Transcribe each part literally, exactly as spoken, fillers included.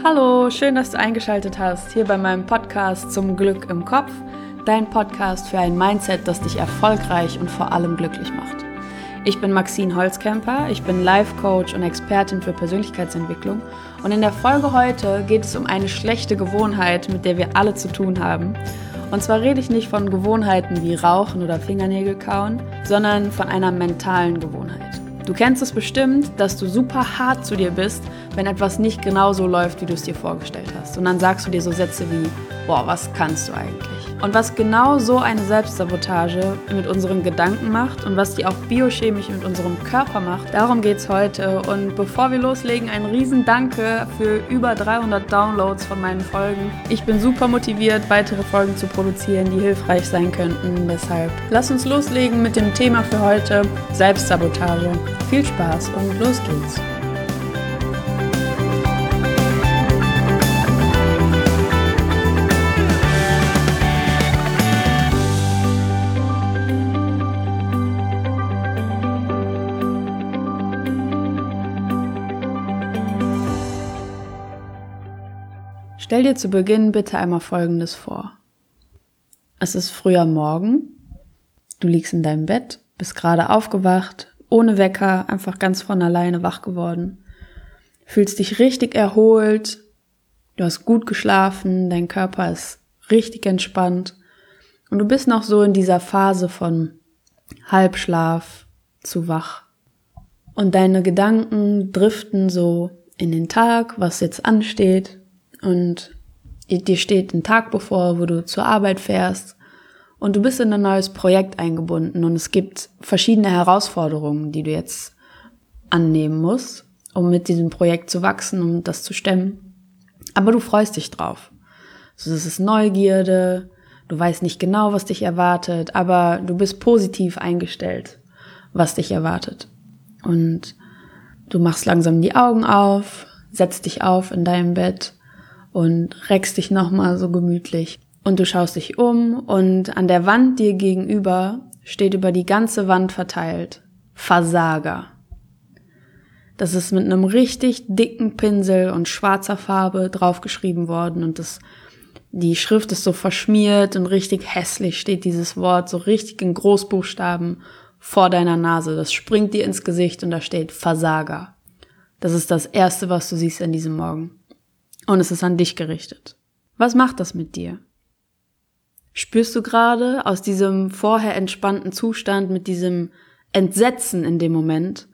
Hallo, schön, dass du eingeschaltet hast, hier bei meinem Podcast zum Glück im Kopf, dein Podcast für ein Mindset, das dich erfolgreich und vor allem glücklich macht. Ich bin Maxine Holzkemper, ich bin Life-Coach und Expertin für Persönlichkeitsentwicklung und in der Folge heute geht es um eine schlechte Gewohnheit, mit der wir alle zu tun haben. Und zwar rede ich nicht von Gewohnheiten wie Rauchen oder Fingernägel kauen, sondern von einer mentalen Gewohnheit. Du kennst es bestimmt, dass du super hart zu dir bist, wenn etwas nicht genau so läuft, wie du es dir vorgestellt hast. Und dann sagst du dir so Sätze wie, boah, was kannst du eigentlich? Und was genau so eine Selbstsabotage mit unseren Gedanken macht und was die auch biochemisch mit unserem Körper macht, darum geht's heute. Und bevor wir loslegen, ein riesen Danke für über dreihundert Downloads von meinen Folgen. Ich bin super motiviert, weitere Folgen zu produzieren, die hilfreich sein könnten. Deshalb lass uns loslegen mit dem Thema für heute, Selbstsabotage. Viel Spaß und los geht's! Stell dir zu Beginn bitte einmal Folgendes vor. Es ist früh am Morgen, du liegst in deinem Bett, bist gerade aufgewacht, ohne Wecker, einfach ganz von alleine wach geworden. Fühlst dich richtig erholt, du hast gut geschlafen, dein Körper ist richtig entspannt und du bist noch so in dieser Phase von Halbschlaf zu wach. Und deine Gedanken driften so in den Tag, was jetzt ansteht. Und dir steht ein Tag bevor, wo du zur Arbeit fährst und du bist in ein neues Projekt eingebunden und es gibt verschiedene Herausforderungen, die du jetzt annehmen musst, um mit diesem Projekt zu wachsen, um das zu stemmen. Aber du freust dich drauf. Also das ist Neugierde, du weißt nicht genau, was dich erwartet, aber du bist positiv eingestellt, was dich erwartet. Und du machst langsam die Augen auf, setzt dich auf in deinem Bett und reckst dich nochmal so gemütlich. Und du schaust dich um und an der Wand dir gegenüber steht über die ganze Wand verteilt Versager. Das ist mit einem richtig dicken Pinsel und schwarzer Farbe draufgeschrieben worden und das, die Schrift ist so verschmiert und richtig hässlich steht dieses Wort, so richtig in Großbuchstaben vor deiner Nase. Das springt dir ins Gesicht und da steht Versager. Das ist das Erste, was du siehst an diesem Morgen. Und es ist an dich gerichtet. Was macht das mit dir? Spürst du gerade aus diesem vorher entspannten Zustand mit diesem Entsetzen in dem Moment,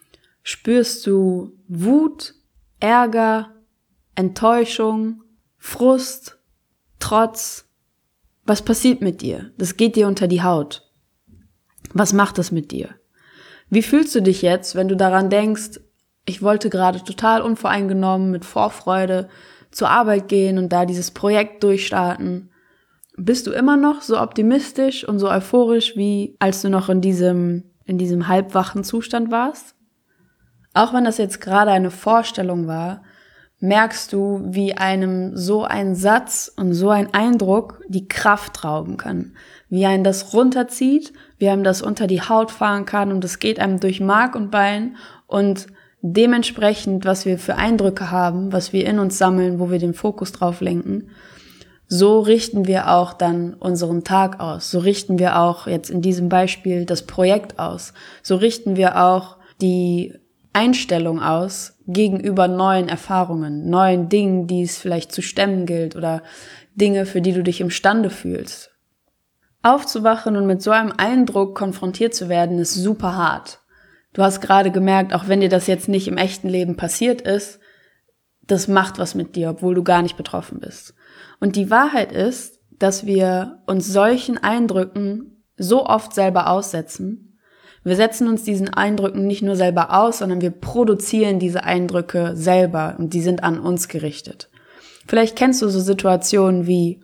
spürst du Wut, Ärger, Enttäuschung, Frust, Trotz? Was passiert mit dir? Das geht dir unter die Haut. Was macht das mit dir? Wie fühlst du dich jetzt, wenn du daran denkst, ich wollte gerade total unvoreingenommen mit Vorfreude zur Arbeit gehen und da dieses Projekt durchstarten? Bist du immer noch so optimistisch und so euphorisch, wie als du noch in diesem, in diesem halbwachen Zustand warst? Auch wenn das jetzt gerade eine Vorstellung war, merkst du, wie einem so ein Satz und so ein Eindruck die Kraft rauben kann. Wie einen das runterzieht, wie einem das unter die Haut fahren kann und es geht einem durch Mark und Bein und dementsprechend, was wir für Eindrücke haben, was wir in uns sammeln, wo wir den Fokus drauf lenken, so richten wir auch dann unseren Tag aus. So richten wir auch jetzt in diesem Beispiel das Projekt aus. So richten wir auch die Einstellung aus gegenüber neuen Erfahrungen, neuen Dingen, die es vielleicht zu stemmen gilt oder Dinge, für die du dich imstande fühlst. Aufzuwachen und mit so einem Eindruck konfrontiert zu werden, ist super hart. Du hast gerade gemerkt, auch wenn dir das jetzt nicht im echten Leben passiert ist, das macht was mit dir, obwohl du gar nicht betroffen bist. Und die Wahrheit ist, dass wir uns solchen Eindrücken so oft selber aussetzen. Wir setzen uns diesen Eindrücken nicht nur selber aus, sondern wir produzieren diese Eindrücke selber und die sind an uns gerichtet. Vielleicht kennst du so Situationen wie,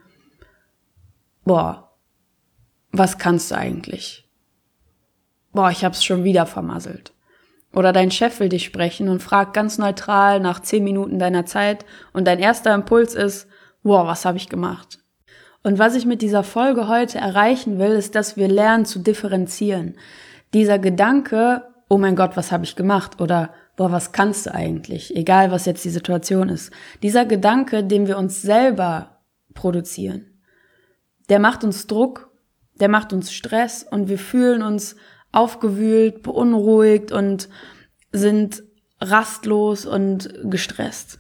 boah, was kannst du eigentlich? Boah, ich hab's schon wieder vermasselt. Oder dein Chef will dich sprechen und fragt ganz neutral nach zehn Minuten deiner Zeit und dein erster Impuls ist, wow, was habe ich gemacht? Und was ich mit dieser Folge heute erreichen will, ist, dass wir lernen zu differenzieren. Dieser Gedanke, oh mein Gott, was habe ich gemacht? Oder boah, was kannst du eigentlich? Egal, was jetzt die Situation ist. Dieser Gedanke, den wir uns selber produzieren, der macht uns Druck, der macht uns Stress und wir fühlen uns aufgewühlt, beunruhigt und sind rastlos und gestresst.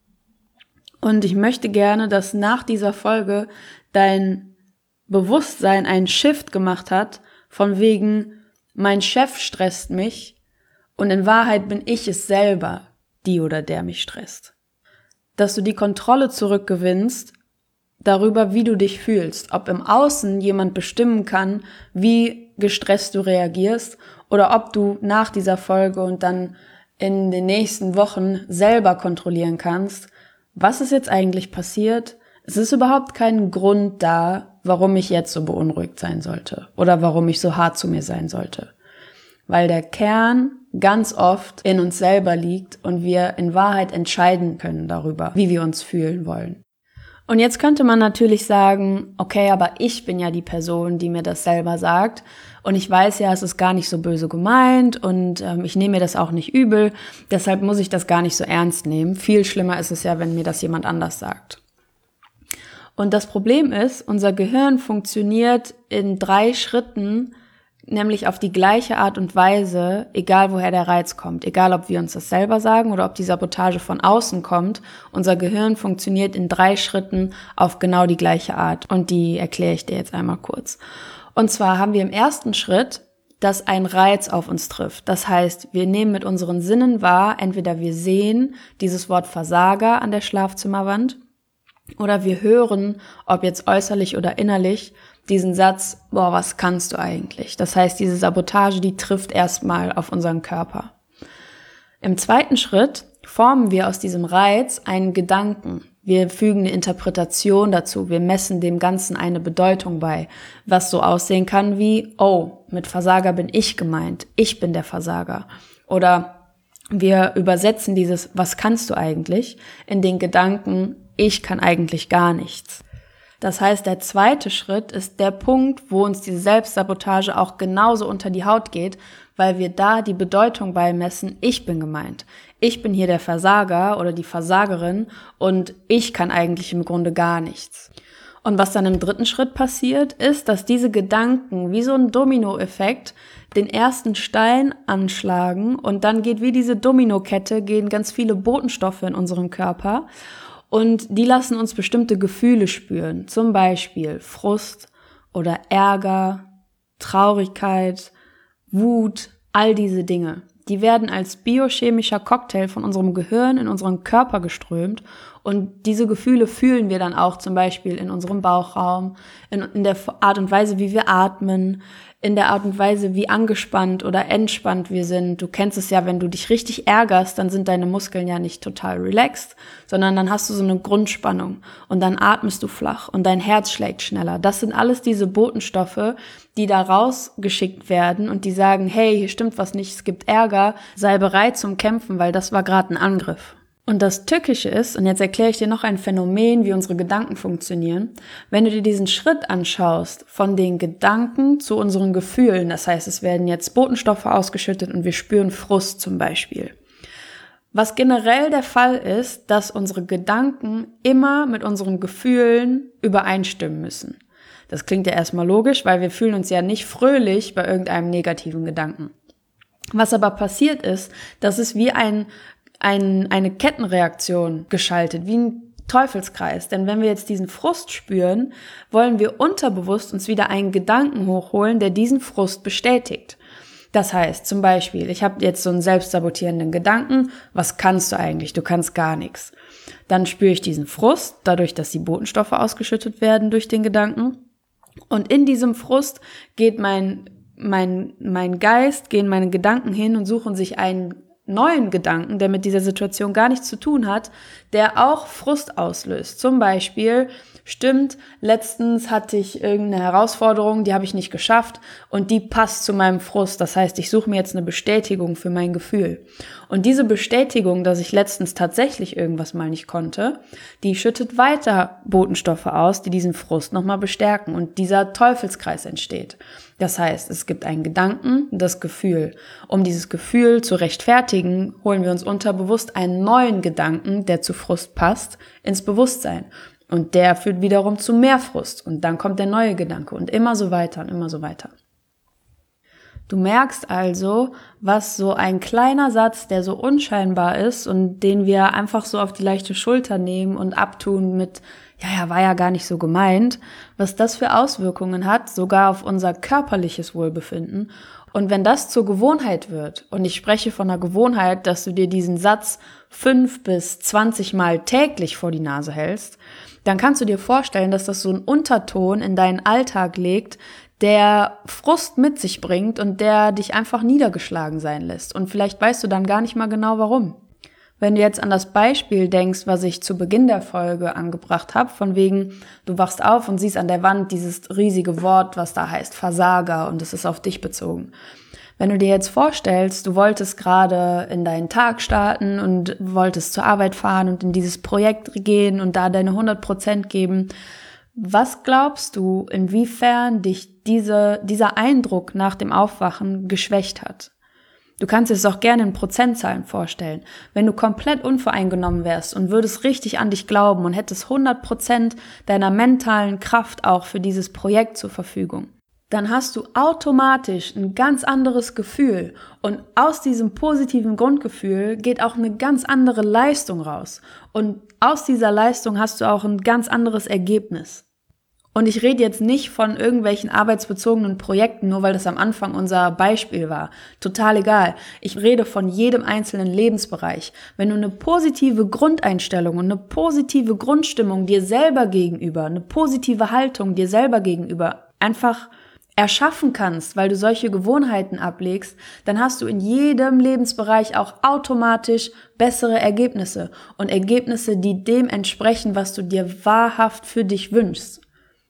Und ich möchte gerne, dass nach dieser Folge dein Bewusstsein einen Shift gemacht hat, von wegen, mein Chef stresst mich und in Wahrheit bin ich es selber, die oder der mich stresst. Dass du die Kontrolle zurückgewinnst darüber, wie du dich fühlst, ob im Außen jemand bestimmen kann, wie gestresst du reagierst oder ob du nach dieser Folge und dann in den nächsten Wochen selber kontrollieren kannst, was ist jetzt eigentlich passiert? Es ist überhaupt kein Grund da, warum ich jetzt so beunruhigt sein sollte oder warum ich so hart zu mir sein sollte. Weil der Kern ganz oft in uns selber liegt und wir in Wahrheit entscheiden können darüber, wie wir uns fühlen wollen. Und jetzt könnte man natürlich sagen, okay, aber ich bin ja die Person, die mir das selber sagt und ich weiß ja, es ist gar nicht so böse gemeint und ähm, ich nehme mir das auch nicht übel, deshalb muss ich das gar nicht so ernst nehmen. Viel schlimmer ist es ja, wenn mir das jemand anders sagt. Und das Problem ist, unser Gehirn funktioniert in drei Schritten, nämlich auf die gleiche Art und Weise, egal woher der Reiz kommt, egal ob wir uns das selber sagen oder ob die Sabotage von außen kommt. Unser Gehirn funktioniert in drei Schritten auf genau die gleiche Art und die erkläre ich dir jetzt einmal kurz. Und zwar haben wir im ersten Schritt, dass ein Reiz auf uns trifft. Das heißt, wir nehmen mit unseren Sinnen wahr, entweder wir sehen dieses Wort Versager an der Schlafzimmerwand oder wir hören, ob jetzt äußerlich oder innerlich, diesen Satz, boah, was kannst du eigentlich? Das heißt, diese Sabotage, die trifft erstmal auf unseren Körper. Im zweiten Schritt formen wir aus diesem Reiz einen Gedanken. Wir fügen eine Interpretation dazu. Wir messen dem Ganzen eine Bedeutung bei, was so aussehen kann wie, oh, mit Versager bin ich gemeint. Ich bin der Versager. Oder wir übersetzen dieses, was kannst du eigentlich, in den Gedanken, ich kann eigentlich gar nichts. Das heißt, der zweite Schritt ist der Punkt, wo uns diese Selbstsabotage auch genauso unter die Haut geht, weil wir da die Bedeutung beimessen, ich bin gemeint. Ich bin hier der Versager oder die Versagerin und ich kann eigentlich im Grunde gar nichts. Und was dann im dritten Schritt passiert, ist, dass diese Gedanken wie so ein Dominoeffekt den ersten Stein anschlagen und dann geht wie diese Dominokette, gehen ganz viele Botenstoffe in unseren Körper. Und die lassen uns bestimmte Gefühle spüren, zum Beispiel Frust oder Ärger, Traurigkeit, Wut, all diese Dinge. Die werden als biochemischer Cocktail von unserem Gehirn in unseren Körper geströmt und diese Gefühle fühlen wir dann auch zum Beispiel in unserem Bauchraum, in, in der Art und Weise, wie wir atmen, in der Art und Weise, wie angespannt oder entspannt wir sind. Du kennst es ja, wenn du dich richtig ärgerst, dann sind deine Muskeln ja nicht total relaxed, sondern dann hast du so eine Grundspannung und dann atmest du flach und dein Herz schlägt schneller. Das sind alles diese Botenstoffe, die da rausgeschickt werden und die sagen, hey, hier stimmt was nicht, es gibt Ärger, sei bereit zum Kämpfen, weil das war gerade ein Angriff. Und das Tückische ist, und jetzt erkläre ich dir noch ein Phänomen, wie unsere Gedanken funktionieren, wenn du dir diesen Schritt anschaust, von den Gedanken zu unseren Gefühlen, das heißt, es werden jetzt Botenstoffe ausgeschüttet und wir spüren Frust zum Beispiel. Was generell der Fall ist, dass unsere Gedanken immer mit unseren Gefühlen übereinstimmen müssen. Das klingt ja erstmal logisch, weil wir fühlen uns ja nicht fröhlich bei irgendeinem negativen Gedanken. Was aber passiert ist, dass es wie ein Ein, eine Kettenreaktion geschaltet, wie ein Teufelskreis. Denn wenn wir jetzt diesen Frust spüren, wollen wir unterbewusst uns wieder einen Gedanken hochholen, der diesen Frust bestätigt. Das heißt zum Beispiel, ich habe jetzt so einen selbstsabotierenden Gedanken, was kannst du eigentlich? Du kannst gar nichts. Dann spüre ich diesen Frust, dadurch, dass die Botenstoffe ausgeschüttet werden durch den Gedanken. Und in diesem Frust geht mein, mein, mein Geist, gehen meine Gedanken hin und suchen sich einen neuen Gedanken, der mit dieser Situation gar nichts zu tun hat, der auch Frust auslöst. Zum Beispiel, stimmt, letztens hatte ich irgendeine Herausforderung, die habe ich nicht geschafft und die passt zu meinem Frust. Das heißt, ich suche mir jetzt eine Bestätigung für mein Gefühl. Und diese Bestätigung, dass ich letztens tatsächlich irgendwas mal nicht konnte, die schüttet weiter Botenstoffe aus, die diesen Frust nochmal bestärken und dieser Teufelskreis entsteht. Das heißt, es gibt einen Gedanken, das Gefühl. Um dieses Gefühl zu rechtfertigen, holen wir uns unterbewusst einen neuen Gedanken, der zu Frust passt, ins Bewusstsein. Und der führt wiederum zu mehr Frust. Und dann kommt der neue Gedanke und immer so weiter und immer so weiter. Du merkst also, was so ein kleiner Satz, der so unscheinbar ist und den wir einfach so auf die leichte Schulter nehmen und abtun mit, ja, ja, war ja gar nicht so gemeint, was das für Auswirkungen hat, sogar auf unser körperliches Wohlbefinden. Und wenn das zur Gewohnheit wird, und ich spreche von einer Gewohnheit, dass du dir diesen Satz fünf bis zwanzig Mal täglich vor die Nase hältst, dann kannst du dir vorstellen, dass das so einen Unterton in deinen Alltag legt, der Frust mit sich bringt und der dich einfach niedergeschlagen sein lässt. Und vielleicht weißt du dann gar nicht mal genau, warum. Wenn du jetzt an das Beispiel denkst, was ich zu Beginn der Folge angebracht habe, von wegen, du wachst auf und siehst an der Wand dieses riesige Wort, was da heißt Versager, und es ist auf dich bezogen. Wenn du dir jetzt vorstellst, du wolltest gerade in deinen Tag starten und wolltest zur Arbeit fahren und in dieses Projekt gehen und da deine hundert Prozent geben, was glaubst du, inwiefern dich diese, dieser Eindruck nach dem Aufwachen geschwächt hat? Du kannst es auch gerne in Prozentzahlen vorstellen. Wenn du komplett unvoreingenommen wärst und würdest richtig an dich glauben und hättest hundert Prozent deiner mentalen Kraft auch für dieses Projekt zur Verfügung, dann hast du automatisch ein ganz anderes Gefühl. Und aus diesem positiven Grundgefühl geht auch eine ganz andere Leistung raus. Und aus dieser Leistung hast du auch ein ganz anderes Ergebnis. Und ich rede jetzt nicht von irgendwelchen arbeitsbezogenen Projekten, nur weil das am Anfang unser Beispiel war. Total egal. Ich rede von jedem einzelnen Lebensbereich. Wenn du eine positive Grundeinstellung und eine positive Grundstimmung dir selber gegenüber, eine positive Haltung dir selber gegenüber einfach erschaffen kannst, weil du solche Gewohnheiten ablegst, dann hast du in jedem Lebensbereich auch automatisch bessere Ergebnisse und Ergebnisse, die dem entsprechen, was du dir wahrhaft für dich wünschst.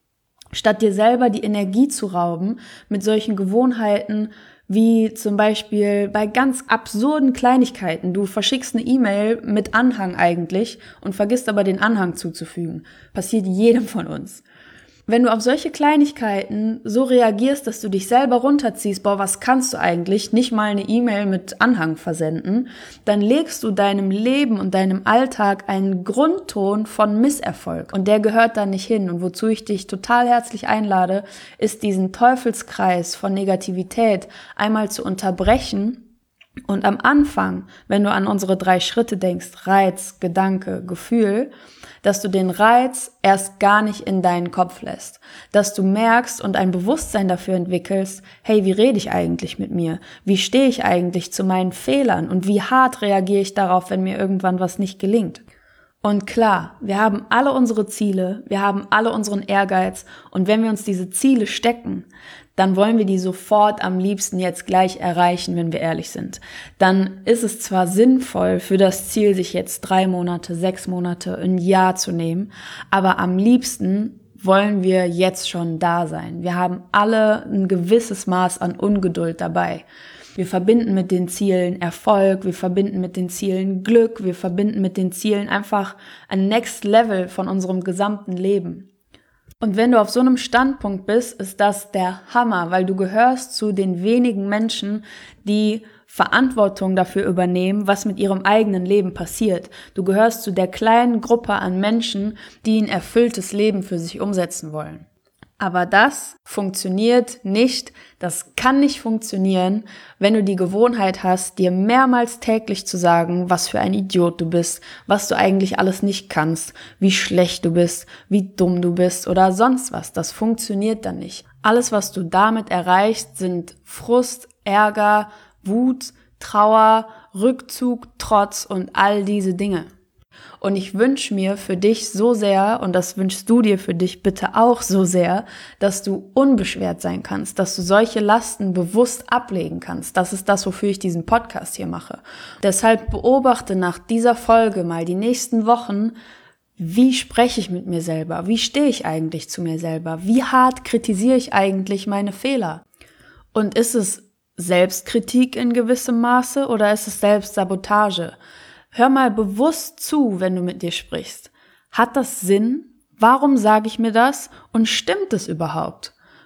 Statt dir selber die Energie zu rauben mit solchen Gewohnheiten, wie zum Beispiel bei ganz absurden Kleinigkeiten. Du verschickst eine E-Mail mit Anhang eigentlich und vergisst aber den Anhang zuzufügen. Passiert jedem von uns. Wenn du auf solche Kleinigkeiten so reagierst, dass du dich selber runterziehst, boah, was kannst du eigentlich, nicht mal eine E-Mail mit Anhang versenden, dann legst du deinem Leben und deinem Alltag einen Grundton von Misserfolg. Und der gehört da nicht hin. Und wozu ich dich total herzlich einlade, ist diesen Teufelskreis von Negativität einmal zu unterbrechen. Und am Anfang, wenn du an unsere drei Schritte denkst, Reiz, Gedanke, Gefühl, dass du den Reiz erst gar nicht in deinen Kopf lässt, dass du merkst und ein Bewusstsein dafür entwickelst, hey, wie rede ich eigentlich mit mir? Wie stehe ich eigentlich zu meinen Fehlern? Und wie hart reagiere ich darauf, wenn mir irgendwann was nicht gelingt? Und klar, wir haben alle unsere Ziele, wir haben alle unseren Ehrgeiz, und wenn wir uns diese Ziele stecken, dann wollen wir die sofort am liebsten jetzt gleich erreichen, wenn wir ehrlich sind. Dann ist es zwar sinnvoll, für das Ziel sich jetzt drei Monate, sechs Monate, ein Jahr zu nehmen, aber am liebsten wollen wir jetzt schon da sein. Wir haben alle ein gewisses Maß an Ungeduld dabei. Wir verbinden mit den Zielen Erfolg, wir verbinden mit den Zielen Glück, wir verbinden mit den Zielen einfach ein Next Level von unserem gesamten Leben. Und wenn du auf so einem Standpunkt bist, ist das der Hammer, weil du gehörst zu den wenigen Menschen, die Verantwortung dafür übernehmen, was mit ihrem eigenen Leben passiert. Du gehörst zu der kleinen Gruppe an Menschen, die ein erfülltes Leben für sich umsetzen wollen. Aber das funktioniert nicht, das kann nicht funktionieren, wenn du die Gewohnheit hast, dir mehrmals täglich zu sagen, was für ein Idiot du bist, was du eigentlich alles nicht kannst, wie schlecht du bist, wie dumm du bist oder sonst was. Das funktioniert dann nicht. Alles, was du damit erreichst, sind Frust, Ärger, Wut, Trauer, Rückzug, Trotz und all diese Dinge. Und ich wünsche mir für dich so sehr, und das wünschst du dir für dich bitte auch so sehr, dass du unbeschwert sein kannst, dass du solche Lasten bewusst ablegen kannst. Das ist das, wofür ich diesen Podcast hier mache. Deshalb beobachte nach dieser Folge mal die nächsten Wochen, wie spreche ich mit mir selber? Wie stehe ich eigentlich zu mir selber? Wie hart kritisiere ich eigentlich meine Fehler? Und ist es Selbstkritik in gewissem Maße oder ist es Selbstsabotage? Hör mal bewusst zu, wenn du mit dir sprichst. Hat das Sinn? Warum sage ich mir das? Und stimmt es überhaupt?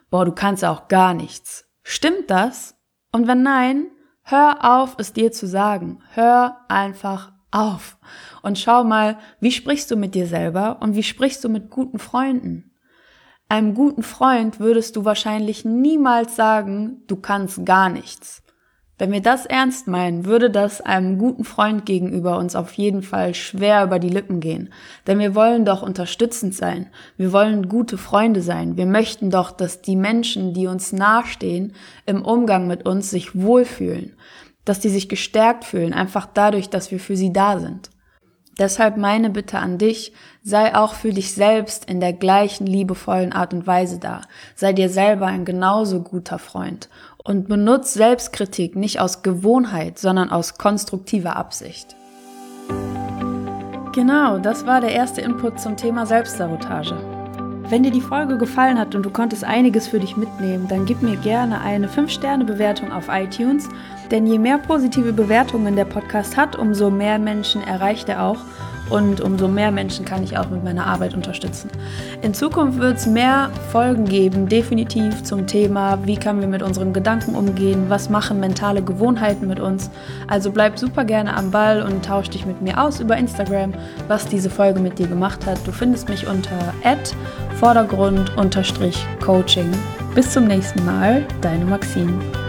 boah, du kannst ja auch gar nichts. Stimmt das? Und wenn nein, hör auf, es dir zu sagen. Hör einfach auf. Und schau mal, wie sprichst du mit dir selber und wie sprichst du mit guten Freunden? Einem guten Freund würdest du wahrscheinlich niemals sagen, du kannst gar nichts. Wenn wir das ernst meinen, würde das einem guten Freund gegenüber uns auf jeden Fall schwer über die Lippen gehen. Denn wir wollen doch unterstützend sein. Wir wollen gute Freunde sein. Wir möchten doch, dass die Menschen, die uns nahestehen, im Umgang mit uns sich wohlfühlen. Dass die sich gestärkt fühlen, einfach dadurch, dass wir für sie da sind. Deshalb meine Bitte an dich, sei auch für dich selbst in der gleichen liebevollen Art und Weise da. Sei dir selber ein genauso guter Freund. Und benutz Selbstkritik nicht aus Gewohnheit, sondern aus konstruktiver Absicht. Genau, das war der erste Input zum Thema Selbstsabotage. Wenn dir die Folge gefallen hat und du konntest einiges für dich mitnehmen, dann gib mir gerne eine fünf Sterne Bewertung auf iTunes, denn je mehr positive Bewertungen der Podcast hat, umso mehr Menschen erreicht er auch und umso mehr Menschen kann ich auch mit meiner Arbeit unterstützen. In Zukunft wird es mehr Folgen geben, definitiv zum Thema, wie können wir mit unseren Gedanken umgehen, was machen mentale Gewohnheiten mit uns. Also bleib super gerne am Ball und tausch dich mit mir aus über Instagram, was diese Folge mit dir gemacht hat. Du findest mich unter at vordergrund Coaching. Bis zum nächsten Mal, deine Maxine.